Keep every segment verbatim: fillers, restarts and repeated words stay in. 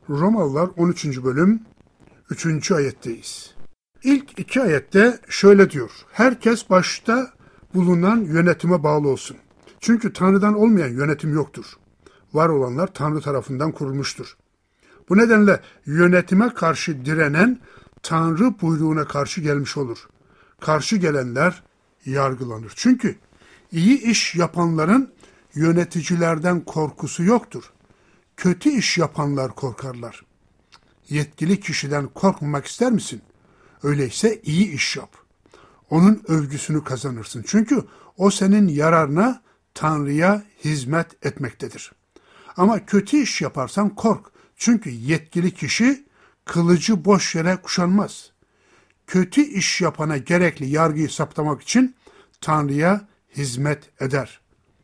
Romalılar on üçüncü bölüm üçüncü ayetteyiz. İlk iki ayette şöyle diyor: herkes başta bulunan yönetime bağlı olsun. Çünkü Tanrı'dan olmayan yönetim yoktur. Var olanlar Tanrı tarafından kurulmuştur. Bu nedenle yönetime karşı direnen Tanrı buyruğuna karşı gelmiş olur. Karşı gelenler yargılanır. Çünkü iyi iş yapanların yöneticilerden korkusu yoktur. Kötü iş yapanlar korkarlar. Yetkili kişiden korkmamak ister misin? Öyleyse iyi iş yap. Onun övgüsünü kazanırsın. Çünkü o senin yararına Tanrı'ya hizmet etmektedir. Ama kötü iş yaparsan kork. Çünkü yetkili kişi kılıcı boş yere kuşanmaz. Kötü iş yapana gerekli yargıyı saptamak için Tanrı'ya hizmet eder.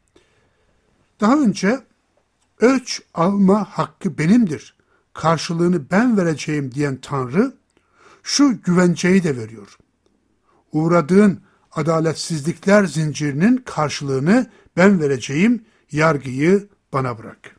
Daha önce ölç alma hakkı benimdir, karşılığını ben vereceğim diyen Tanrı şu güvenceyi de veriyor. Uğradığın adaletsizlikler zincirinin karşılığını ben vereceğim, yargıyı bana bırak.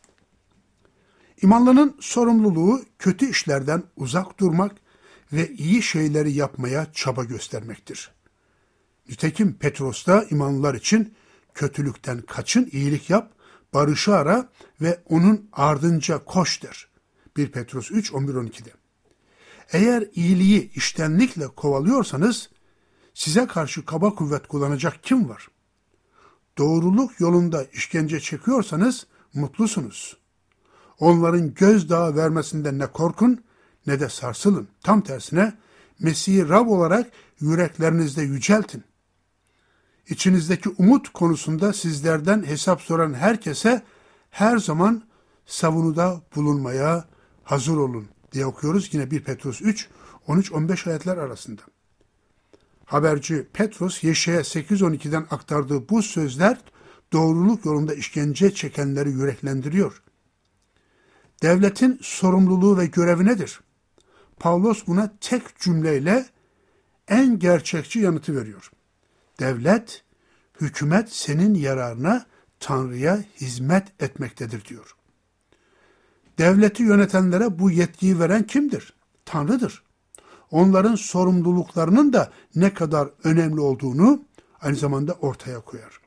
İmanlının sorumluluğu kötü işlerden uzak durmak ve iyi şeyleri yapmaya çaba göstermektir. Nitekim Petros da imanlılar için kötülükten kaçın, iyilik yap, barışı ara ve onun ardınca koş der. bir Petros üç on bir on ikide. Eğer iyiliği iştenlikle kovalıyorsanız size karşı kaba kuvvet kullanacak kim var? Doğruluk yolunda işkence çekiyorsanız mutlusunuz. Onların gözdağı vermesinden ne korkun ne de sarsılın. Tam tersine Mesih'i Rab olarak yüreklerinizde yüceltin. İçinizdeki umut konusunda sizlerden hesap soran herkese her zaman savunuda bulunmaya hazır olun diye okuyoruz. Yine bir Petros üç on üç on beş ayetler arasında. Haberci Petros Yeşaya sekiz on ikiden aktardığı bu sözler doğruluk yolunda işkence çekenleri yüreklendiriyor. Devletin sorumluluğu ve görevi nedir? Pavlos buna tek cümleyle en gerçekçi yanıtı veriyor. Devlet, hükümet senin yararına Tanrı'ya hizmet etmektedir diyor. Devleti yönetenlere bu yetkiyi veren kimdir? Tanrı'dır. Onların sorumluluklarının da ne kadar önemli olduğunu aynı zamanda ortaya koyar.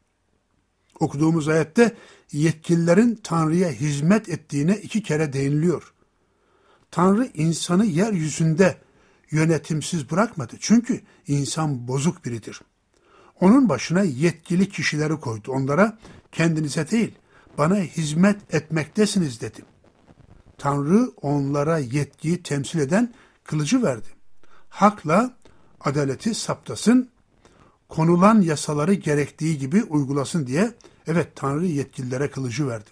Okuduğumuz ayette yetkililerin Tanrı'ya hizmet ettiğine iki kere değiniliyor. Tanrı insanı yeryüzünde yönetimsiz bırakmadı. Çünkü insan bozuk biridir. Onun başına yetkili kişileri koydu. Onlara kendinize değil, bana hizmet etmektesiniz dedi. Tanrı onlara yetkiyi temsil eden kılıcı verdi. Hakla adaleti saptasın, konulan yasaları gerektiği gibi uygulasın diye evet Tanrı yetkililere kılıcı verdi.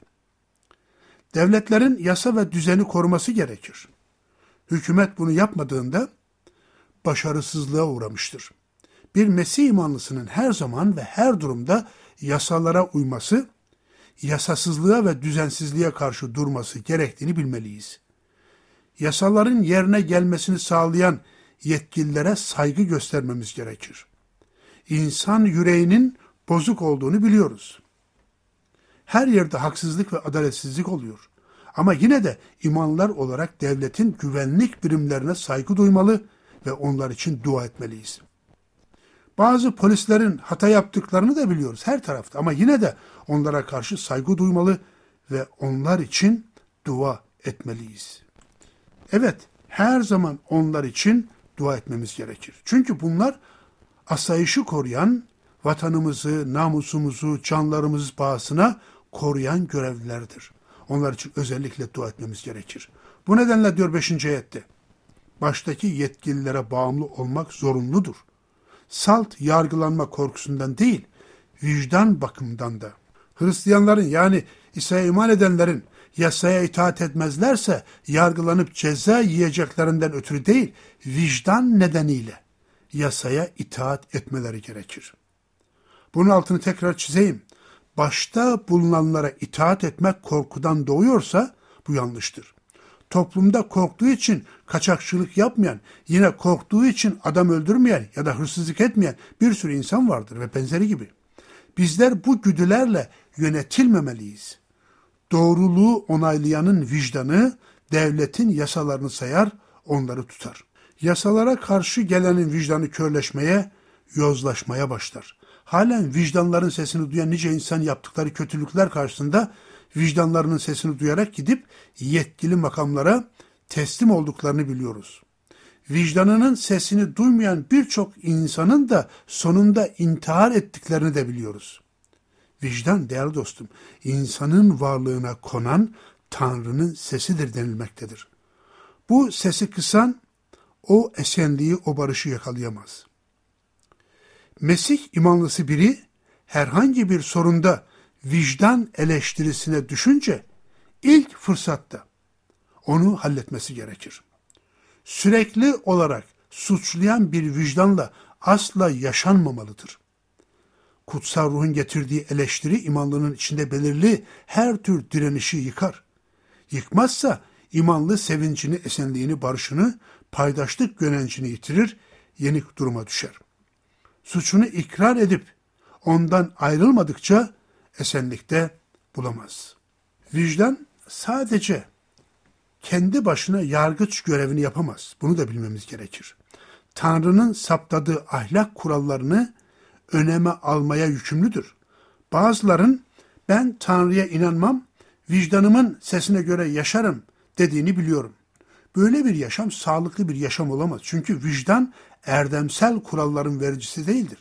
Devletlerin yasa ve düzeni koruması gerekir. Hükümet bunu yapmadığında başarısızlığa uğramıştır. Bir Mesih imanlısının her zaman ve her durumda yasalara uyması, yasasızlığa ve düzensizliğe karşı durması gerektiğini bilmeliyiz. Yasaların yerine gelmesini sağlayan yetkililere saygı göstermemiz gerekir. İnsan yüreğinin bozuk olduğunu biliyoruz. Her yerde haksızlık ve adaletsizlik oluyor. Ama yine de imanlılar olarak devletin güvenlik birimlerine saygı duymalı ve onlar için dua etmeliyiz. Bazı polislerin hata yaptıklarını da biliyoruz her tarafta ama yine de onlara karşı saygı duymalı ve onlar için dua etmeliyiz. Evet, her zaman onlar için dua etmemiz gerekir. Çünkü bunlar asayişi koruyan, vatanımızı, namusumuzu, canlarımız pahasına koruyan görevlilerdir. Onlar için özellikle dua etmemiz gerekir. Bu nedenle diyor beşinci ayette, baştaki yetkililere bağımlı olmak zorunludur. Salt yargılanma korkusundan değil, vicdan bakımından da. Hristiyanların yani İsa'ya iman edenlerin yasaya itaat etmezlerse yargılanıp ceza yiyeceklerinden ötürü değil, vicdan nedeniyle yasaya itaat etmeleri gerekir. Bunun altını tekrar çizeyim. Başta bulunanlara itaat etmek korkudan doğuyorsa bu yanlıştır. Toplumda korktuğu için kaçakçılık yapmayan, yine korktuğu için adam öldürmeyen ya da hırsızlık etmeyen bir sürü insan vardır ve benzeri gibi. Bizler bu güdülerle yönetilmemeliyiz. Doğruluğu onaylayanın vicdanı devletin yasalarını sayar, onları tutar. Yasalara karşı gelenin vicdanı körleşmeye, yozlaşmaya başlar. Halen vicdanların sesini duyan nice insan yaptıkları kötülükler karşısında vicdanlarının sesini duyarak gidip yetkili makamlara teslim olduklarını biliyoruz. Vicdanının sesini duymayan birçok insanın da sonunda intihar ettiklerini de biliyoruz. Vicdan değerli dostum, insanın varlığına konan Tanrı'nın sesidir denilmektedir. Bu sesi kısan o esenliği, o barışı yakalayamaz. Mesih imanlısı biri herhangi bir sorunda vicdan eleştirisine düşünce ilk fırsatta onu halletmesi gerekir. Sürekli olarak suçlayan bir vicdanla asla yaşanmamalıdır. Kutsal ruhun getirdiği eleştiri imanlının içinde belirli her tür direnişi yıkar. Yıkmazsa imanlı sevincini, esenliğini, barışını, paydaşlık gönencini yitirir, yenik duruma düşer. Suçunu ikrar edip ondan ayrılmadıkça esenlikte bulamaz. Vicdan sadece kendi başına yargıç görevini yapamaz. Bunu da bilmemiz gerekir. Tanrı'nın saptadığı ahlak kurallarını öneme almaya yükümlüdür. Bazıların ben Tanrı'ya inanmam, vicdanımın sesine göre yaşarım dediğini biliyorum. Böyle bir yaşam sağlıklı bir yaşam olamaz. Çünkü vicdan erdemsel kuralların vericisi değildir.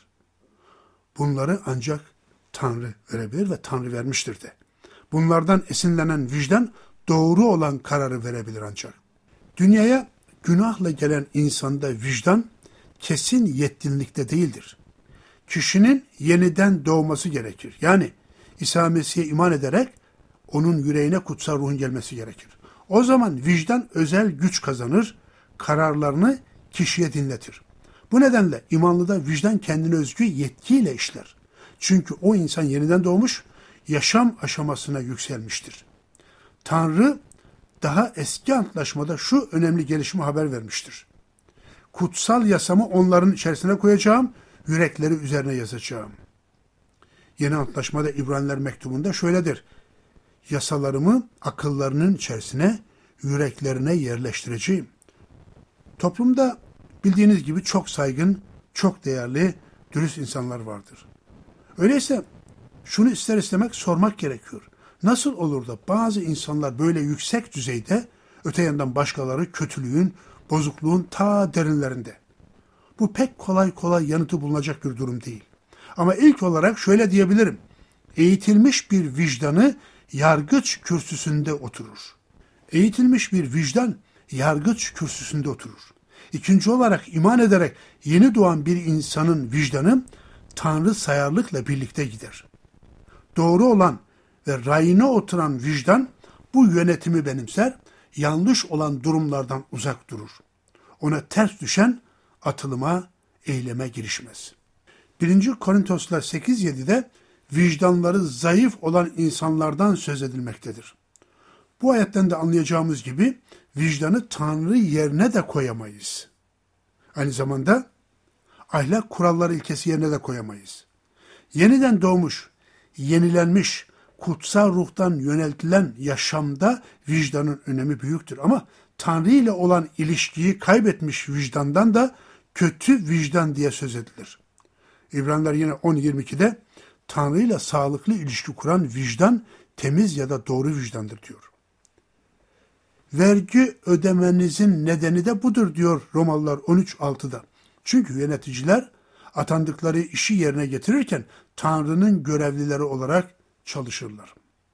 Bunları ancak Tanrı verebilir ve Tanrı vermiştir de. Bunlardan esinlenen vicdan doğru olan kararı verebilir ancak. Dünyaya günahla gelen insanda vicdan kesin yetkinlikte değildir. Kişinin yeniden doğması gerekir. Yani İsa Mesih'e iman ederek onun yüreğine kutsal ruhun gelmesi gerekir. O zaman vicdan özel güç kazanır, kararlarını kişiye dinletir. Bu nedenle imanlıda vicdan kendine özgü yetkiyle işler. Çünkü o insan yeniden doğmuş, yaşam aşamasına yükselmiştir. Tanrı daha eski antlaşmada şu önemli gelişme haber vermiştir. Kutsal yasamı onların içerisine koyacağım, yürekleri üzerine yazacağım. Yeni antlaşmada İbraniler mektubunda şöyledir. Yasalarımı akıllarının içerisine, yüreklerine yerleştireceğim. Toplumda bildiğiniz gibi çok saygın, çok değerli, dürüst insanlar vardır. Öyleyse şunu ister istemek sormak gerekiyor. Nasıl olur da bazı insanlar böyle yüksek düzeyde, öte yandan başkaları kötülüğün, bozukluğun ta derinlerinde? Bu pek kolay kolay yanıtı bulunacak bir durum değil. Ama ilk olarak şöyle diyebilirim. Eğitilmiş bir vicdanı yargıç kürsüsünde oturur. Eğitilmiş bir vicdan yargıç kürsüsünde oturur. İkinci olarak iman ederek yeni doğan bir insanın vicdanı Tanrı sayarlıkla birlikte gider. Doğru olan ve rayına oturan vicdan bu yönetimi benimser, yanlış olan durumlardan uzak durur. Ona ters düşen atılıma, eyleme girişmez. birinci Korintoslar sekiz yedi'de vicdanları zayıf olan insanlardan söz edilmektedir. Bu ayetten de anlayacağımız gibi vicdanı Tanrı yerine de koyamayız. Aynı zamanda ahlak kuralları ilkesi yerine de koyamayız. Yeniden doğmuş, yenilenmiş, kutsal ruhtan yöneltilen yaşamda vicdanın önemi büyüktür. Ama Tanrı ile olan ilişkiyi kaybetmiş vicdandan da kötü vicdan diye söz edilir. İbraniler yine on yirmi iki'de Tanrı ile sağlıklı ilişki kuran vicdan temiz ya da doğru vicdandır diyor. Vergi ödemenizin nedeni de budur diyor Romalılar on üç altı'da. Çünkü yöneticiler atandıkları işi yerine getirirken Tanrı'nın görevlileri olarak çalışırlar.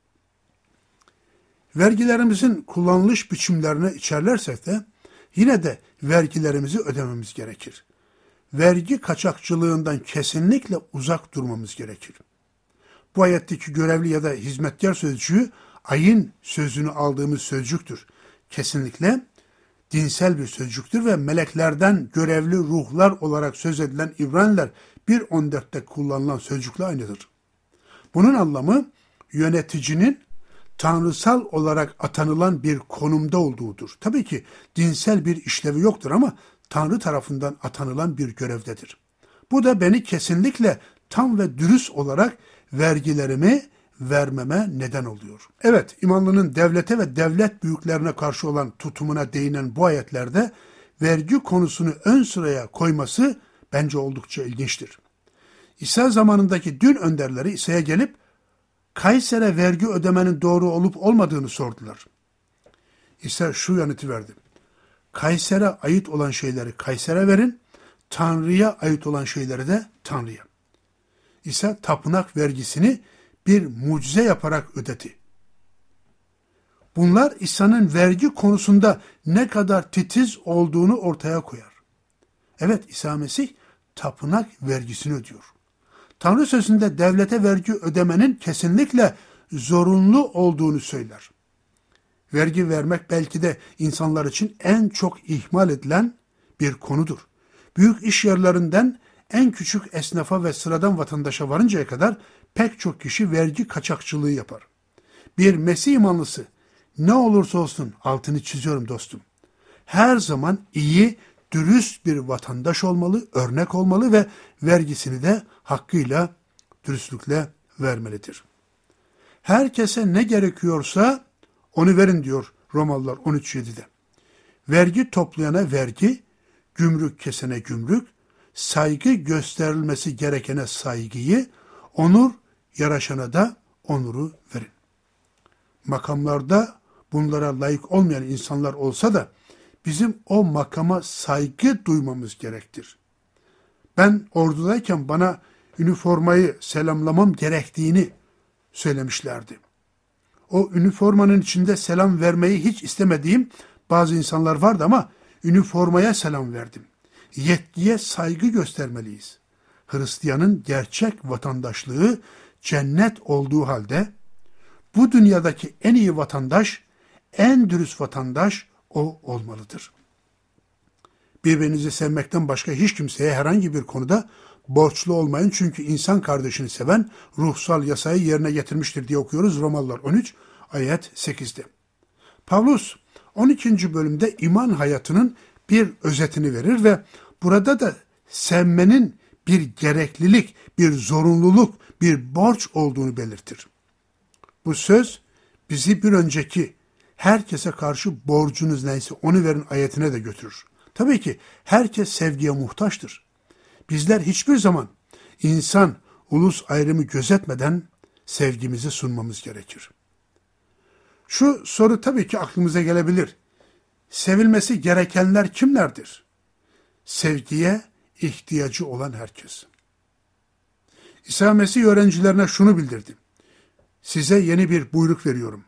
Vergilerimizin kullanılış biçimlerini içerlersek de yine de vergilerimizi ödememiz gerekir. Vergi kaçakçılığından kesinlikle uzak durmamız gerekir. Bu ayetteki görevli ya da hizmetkar sözcüğü ayin sözünü aldığımız sözcüktür. Kesinlikle dinsel bir sözcüktür ve meleklerden görevli ruhlar olarak söz edilen İbraniler bir on dört'te kullanılan sözcükle aynıdır. Bunun anlamı yöneticinin tanrısal olarak atanılan bir konumda olduğudur. Tabii ki dinsel bir işlevi yoktur ama Tanrı tarafından atanılan bir görevdedir. Bu da beni kesinlikle tam ve dürüst olarak vergilerimi vermeme neden oluyor. Evet, imanlının devlete ve devlet büyüklerine karşı olan tutumuna değinen bu ayetlerde vergi konusunu ön sıraya koyması bence oldukça ilginçtir. İsa zamanındaki din önderleri İsa'ya gelip Kayser'e vergi ödemenin doğru olup olmadığını sordular. İsa şu yanıtı verdi. Kayser'e ait olan şeyleri Kayser'e verin, Tanrı'ya ait olan şeyleri de Tanrı'ya. İsa tapınak vergisini bir mucize yaparak ödedi. Bunlar İsa'nın vergi konusunda ne kadar titiz olduğunu ortaya koyar. Evet, İsa Mesih tapınak vergisini ödüyor. Tanrı sözünde devlete vergi ödemenin kesinlikle zorunlu olduğunu söyler. Vergi vermek belki de insanlar için en çok ihmal edilen bir konudur. Büyük iş yerlerinden en küçük esnafa ve sıradan vatandaşa varıncaya kadar pek çok kişi vergi kaçakçılığı yapar. Bir Mesih imanlısı ne olursa olsun, altını çiziyorum dostum, her zaman iyi, dürüst bir vatandaş olmalı, örnek olmalı ve vergisini de hakkıyla, dürüstlükle vermelidir. Herkese ne gerekiyorsa onu verin diyor Romalılar on üç yedide. Vergi toplayana vergi, gümrük kesene gümrük, saygı gösterilmesi gerekene saygıyı, onur yaraşana da onuru verin. Makamlarda bunlara layık olmayan insanlar olsa da bizim o makama saygı duymamız gerektir. Ben ordudayken bana üniformayı selamlamam gerektiğini söylemişlerdi. O üniformanın içinde selam vermeyi hiç istemediğim bazı insanlar vardı ama üniformaya selam verdim. Yetkiye saygı göstermeliyiz. Hristiyanın gerçek vatandaşlığı cennet olduğu halde bu dünyadaki en iyi vatandaş, en dürüst vatandaş o olmalıdır. Birbirinizi sevmekten başka hiç kimseye herhangi bir konuda borçlu olmayın. Çünkü insan kardeşini seven ruhsal yasayı yerine getirmiştir diye okuyoruz Romalılar on üç ayet sekizde. Pavlus on ikinci bölümde iman hayatının bir özetini verir ve burada da sevmenin bir gereklilik, bir zorunluluk, bir borç olduğunu belirtir. Bu söz bizi bir önceki herkese karşı borcunuz neyse onu verin ayetine de götürür. Tabii ki herkes sevgiye muhtaçtır. Bizler hiçbir zaman insan, ulus ayrımı gözetmeden sevgimizi sunmamız gerekir. Şu soru tabii ki aklımıza gelebilir. Sevilmesi gerekenler kimlerdir? Sevgiye ihtiyacı olan herkes. İsa Mesih öğrencilerine şunu bildirdi. Size yeni bir buyruk veriyorum.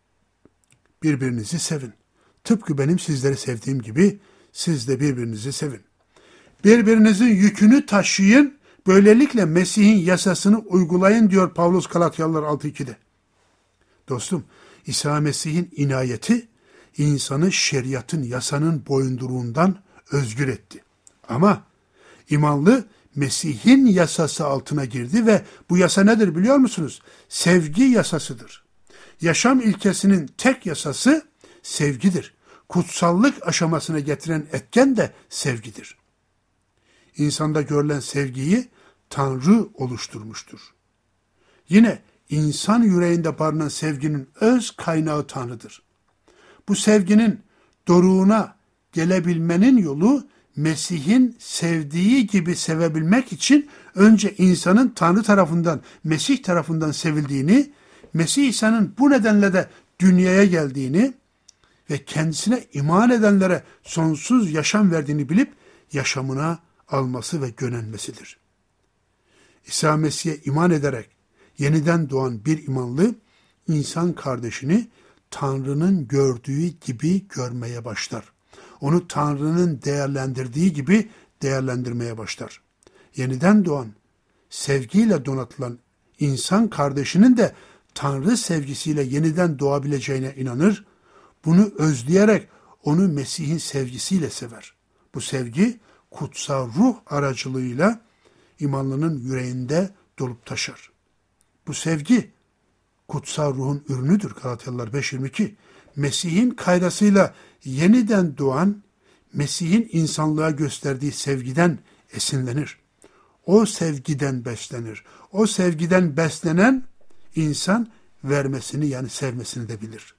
Birbirinizi sevin. Tıpkı benim sizleri sevdiğim gibi siz de birbirinizi sevin. Birbirinizin yükünü taşıyın, böylelikle Mesih'in yasasını uygulayın diyor Pavlus Galatyalılar altı ikide. Dostum, İsa Mesih'in inayeti insanı şeriatın, yasanın boyunduruğundan özgür etti. Ama imanlı Mesih'in yasası altına girdi ve bu yasa nedir biliyor musunuz? Sevgi yasasıdır. Yaşam ilkesinin tek yasası sevgidir. Kutsallık aşamasına getiren etken de sevgidir. İnsanda görülen sevgiyi Tanrı oluşturmuştur. Yine insan yüreğinde barınan sevginin öz kaynağı Tanrı'dır. Bu sevginin doruğuna gelebilmenin yolu Mesih'in sevdiği gibi sevebilmek için önce insanın Tanrı tarafından, Mesih tarafından sevildiğini, Mesih İsa'nın bu nedenle de dünyaya geldiğini ve kendisine iman edenlere sonsuz yaşam verdiğini bilip yaşamına alması ve yönelmesidir. İsa Mesih'e iman ederek yeniden doğan bir imanlı, insan kardeşini Tanrı'nın gördüğü gibi görmeye başlar. Onu Tanrı'nın değerlendirdiği gibi değerlendirmeye başlar. Yeniden doğan, sevgiyle donatılan insan kardeşinin de Tanrı sevgisiyle yeniden doğabileceğine inanır. Bunu özleyerek onu Mesih'in sevgisiyle sever. Bu sevgi kutsal ruh aracılığıyla imanlının yüreğinde dolup taşar. Bu sevgi kutsal ruhun ürünüdür. Galatyalılar beş yirmi iki. Mesih'in kaydasıyla yeniden doğan, Mesih'in insanlığa gösterdiği sevgiden esinlenir. O sevgiden beslenir. O sevgiden beslenen insan vermesini yani sevmesini de bilir.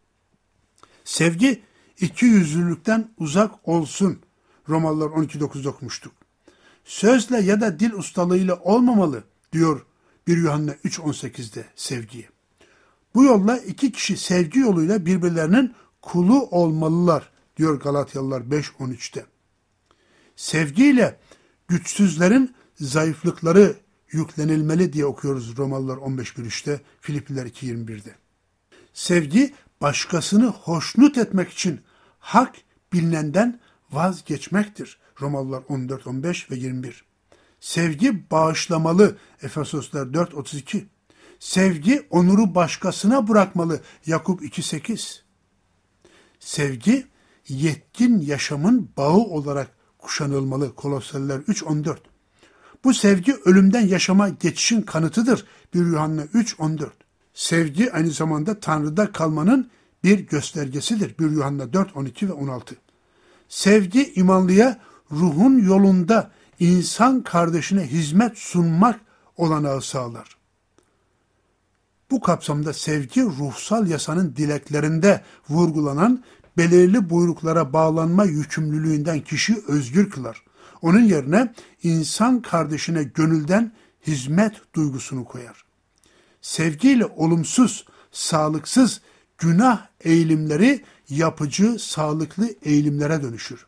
Sevgi ikiyüzlülükten uzak olsun. Romalılar on iki dokuzda okumuştuk. Sözle ya da dil ustalığıyla olmamalı diyor bir Yuhanna üç on sekizde sevgiye. Bu yolla iki kişi sevgi yoluyla birbirlerinin kulu olmalılar diyor Galatyalılar beş on üçte. Sevgiyle güçsüzlerin zayıflıkları yüklenilmeli diye okuyoruz Romalılar on beş bir üçte, Filipliler iki yirmi birde. Sevgi başkasını hoşnut etmek için hak bilinenden vazgeçmektir. Romalılar on dört on beş ve yirmi bir. Sevgi bağışlamalı. Efesoslar dört otuz iki. Sevgi onuru başkasına bırakmalı. Yakup iki sekiz. Sevgi yetkin yaşamın bağı olarak kuşanılmalı. Kolosyalılar üç on dört. Bu sevgi ölümden yaşama geçişin kanıtıdır. bir Yuhanna üç on dört. Sevgi aynı zamanda Tanrı'da kalmanın bir göstergesidir. bir Yuhanna dört on iki ve on altı. Sevgi imanlıya ruhun yolunda insan kardeşine hizmet sunmak olanağı sağlar. Bu kapsamda sevgi ruhsal yasanın dileklerinde vurgulanan belirli buyruklara bağlanma yükümlülüğünden kişiyi özgür kılar. Onun yerine insan kardeşine gönülden hizmet duygusunu koyar. Sevgiyle olumsuz, sağlıksız günah eğilimleri yapıcı, sağlıklı eğilimlere dönüşür.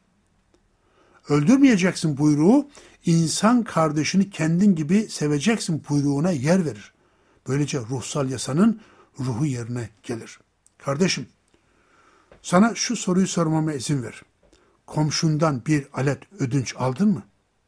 Öldürmeyeceksin buyruğu, insan kardeşini kendin gibi seveceksin buyruğuna yer verir. Böylece ruhsal yasanın ruhu yerine gelir. Kardeşim, sana şu soruyu sormama izin ver. Komşundan bir alet ödünç aldın mı?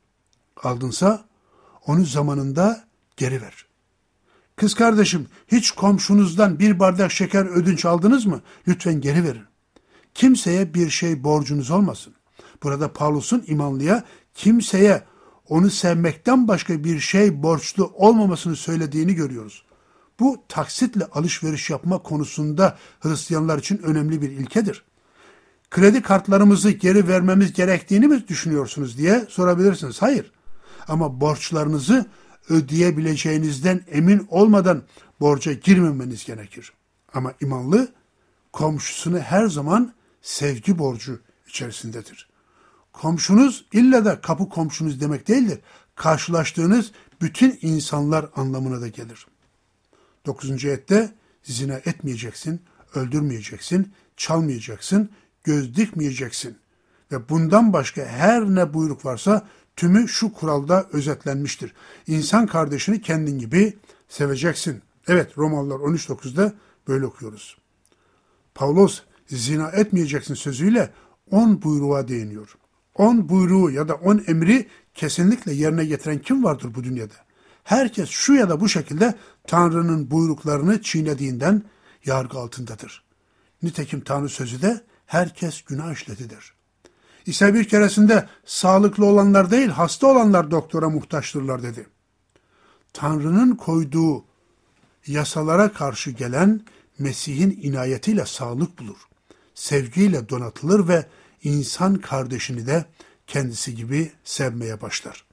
Aldınsa onu zamanında geri ver. Kız kardeşim, hiç komşunuzdan bir bardak şeker ödünç aldınız mı? Lütfen geri verin. Kimseye bir şey borcunuz olmasın. Burada Pavlus'un imanlıya kimseye onu sevmekten başka bir şey borçlu olmamasını söylediğini görüyoruz. Bu taksitle alışveriş yapma konusunda Hristiyanlar için önemli bir ilkedir. Kredi kartlarımızı geri vermemiz gerektiğini mi düşünüyorsunuz diye sorabilirsiniz. Hayır. Ama borçlarınızı ödeyebileceğinizden emin olmadan borca girmemeniz gerekir. Ama imanlı komşusunu her zaman sevgi borcu içerisindedir. Komşunuz illa da kapı komşunuz demek değildir. Karşılaştığınız bütün insanlar anlamına da gelir. Dokuzuncu ayette zina etmeyeceksin, öldürmeyeceksin, çalmayacaksın, göz dikmeyeceksin. Ve bundan başka her ne buyruk varsa tümü şu kuralda özetlenmiştir. İnsan kardeşini kendin gibi seveceksin. Evet, Romalılar on üç dokuzda böyle okuyoruz. Pavlos zina etmeyeceksin sözüyle on buyruğa değiniyor. On buyruğu ya da on emri kesinlikle yerine getiren kim vardır bu dünyada? Herkes şu ya da bu şekilde Tanrı'nın buyruklarını çiğnediğinden yargı altındadır. Nitekim Tanrı sözü de herkes günah işledi der. İsa bir keresinde sağlıklı olanlar değil hasta olanlar doktora muhtaçtırlar dedi. Tanrı'nın koyduğu yasalara karşı gelen Mesih'in inayetiyle sağlık bulur. Sevgiyle donatılır ve insan kardeşini de kendisi gibi sevmeye başlar.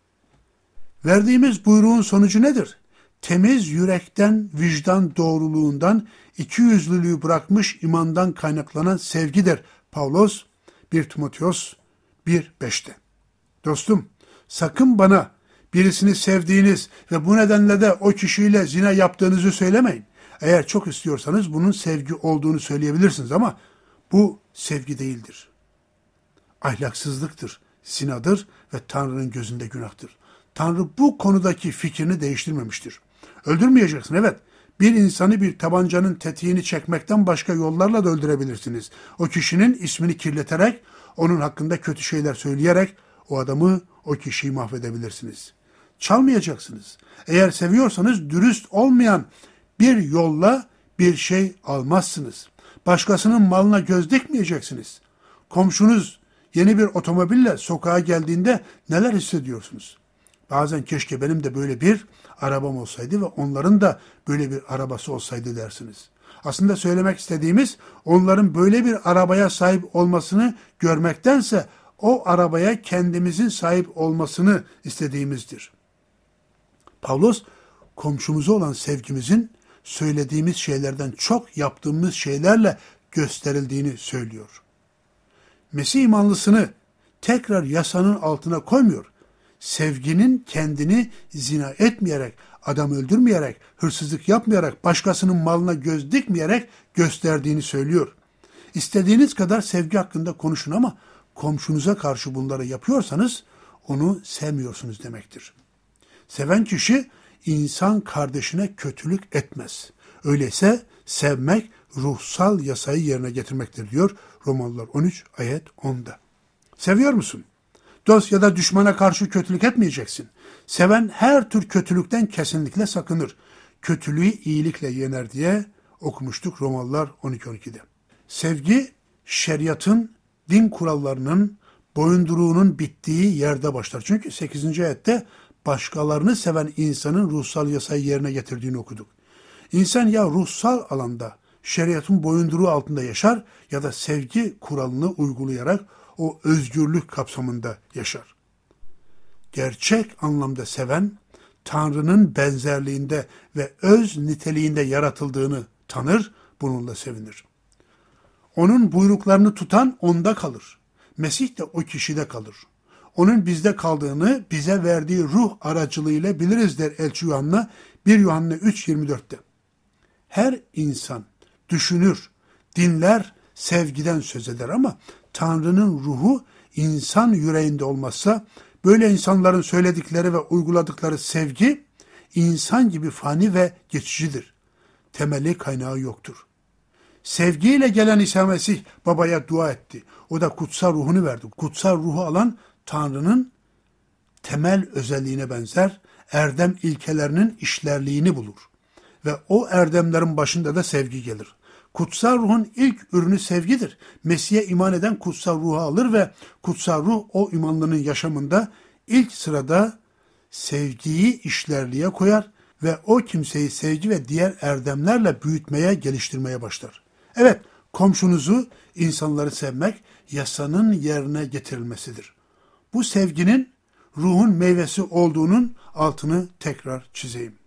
Verdiğimiz buyruğun sonucu nedir? Temiz yürekten, vicdan doğruluğundan, ikiyüzlülüğü bırakmış imandan kaynaklanan sevgidir. Pavlos bir Timoteos bir beşte. Dostum, sakın bana birisini sevdiğiniz ve bu nedenle de o kişiyle zina yaptığınızı söylemeyin. Eğer çok istiyorsanız bunun sevgi olduğunu söyleyebilirsiniz ama bu sevgi değildir. Ahlaksızlıktır, zinadır ve Tanrı'nın gözünde günahtır. Tanrı bu konudaki fikrini değiştirmemiştir. Öldürmeyeceksin, evet. Bir insanı bir tabancanın tetiğini çekmekten başka yollarla da öldürebilirsiniz. O kişinin ismini kirleterek, onun hakkında kötü şeyler söyleyerek o adamı, o kişiyi mahvedebilirsiniz. Çalmayacaksınız. Eğer seviyorsanız dürüst olmayan bir yolla bir şey almazsınız. Başkasının malına göz dikmeyeceksiniz. Komşunuz yeni bir otomobille sokağa geldiğinde neler hissediyorsunuz? Bazen keşke benim de böyle bir arabam olsaydı ve onların da böyle bir arabası olsaydı dersiniz. Aslında söylemek istediğimiz onların böyle bir arabaya sahip olmasını görmektense o arabaya kendimizin sahip olmasını istediğimizdir. Pavlos komşumuza olan sevgimizin söylediğimiz şeylerden çok yaptığımız şeylerle gösterildiğini söylüyor. Mesih imanlısını tekrar yasanın altına koymuyor. Sevginin kendini zina etmeyerek, adam öldürmeyerek, hırsızlık yapmayarak, başkasının malına göz dikmeyerek gösterdiğini söylüyor. İstediğiniz kadar sevgi hakkında konuşun ama komşunuza karşı bunları yapıyorsanız onu sevmiyorsunuz demektir. Seven kişi insan kardeşine kötülük etmez. Öyleyse sevmek ruhsal yasayı yerine getirmektir diyor Romalılar on üç ayet onda. Seviyor musun? Dost ya da düşmana karşı kötülük etmeyeceksin. Seven her tür kötülükten kesinlikle sakınır. Kötülüğü iyilikle yener diye okumuştuk Romalılar on iki on ikide. Sevgi, şeriatın, din kurallarının, boyunduruğunun bittiği yerde başlar. Çünkü sekizinci ayette başkalarını seven insanın ruhsal yasayı yerine getirdiğini okuduk. İnsan ya ruhsal alanda şeriatın boyunduruğu altında yaşar ya da sevgi kuralını uygulayarak o özgürlük kapsamında yaşar. Gerçek anlamda seven, Tanrı'nın benzerliğinde ve öz niteliğinde yaratıldığını tanır, bununla sevinir. Onun buyruklarını tutan onda kalır. Mesih de o kişide kalır. Onun bizde kaldığını bize verdiği ruh aracılığıyla biliriz der Elçi Yuhanna bir Yuhanna üç yirmi dörtte. Her insan düşünür, dinler, sevgiden söz eder ama Tanrı'nın ruhu insan yüreğinde olmazsa böyle insanların söyledikleri ve uyguladıkları sevgi insan gibi fani ve geçicidir. Temeli kaynağı yoktur. Sevgiyle gelen İsa Mesih babaya dua etti. O da kutsal ruhunu verdi. Kutsal ruhu alan Tanrı'nın temel özelliğine benzer, erdem ilkelerinin işlerliğini bulur. Ve o erdemlerin başında da sevgi gelir. Kutsal ruhun ilk ürünü sevgidir. Mesih'e iman eden kutsal ruhu alır ve kutsal ruh o imanlının yaşamında ilk sırada sevgiyi işlerliğe koyar ve o kimseyi sevgi ve diğer erdemlerle büyütmeye, geliştirmeye başlar. Evet, komşunuzu, insanları sevmek yasanın yerine getirilmesidir. Bu sevginin ruhun meyvesi olduğunun altını tekrar çizeyim.